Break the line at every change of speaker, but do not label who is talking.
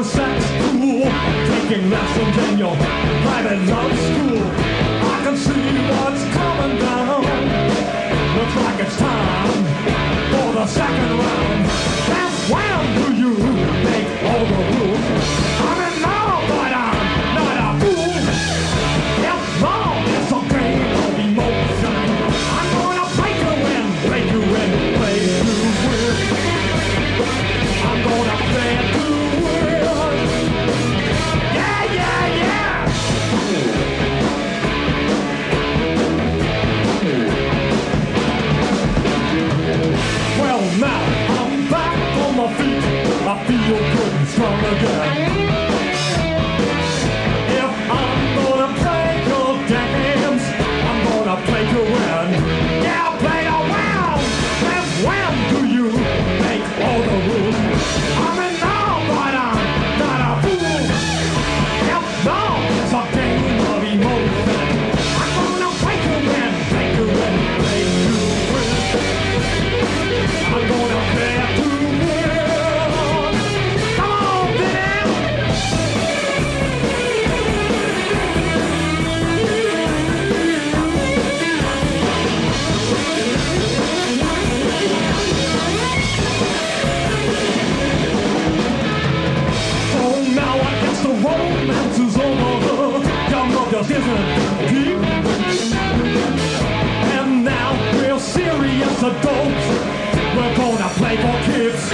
sex school, taking lessons in your private love school. I can see what's coming down. Looks like it's time for the second round. And when do you make all the rules? I mean, no, but I'm not a fool. If long is a game of emotion, I'm gonna break you in, play you win. I'm gonna play it to win. Yeah, yeah, yeah. Well, now I'm back on my feet. I feel good and strong again. If I'm gonna play your dance, I'm gonna play to win. Yeah, play to win. And when do you make all the rules? I mean, no, but I'm not a fool. If no, it's a game of emotion. I'm gonna play to win, play to win, play to win. I'm gonna play it to win. Come on, Vinny! So now I guess the romance is over. Your love just isn't deep. And now we're serious adults. We're gonna play for kids.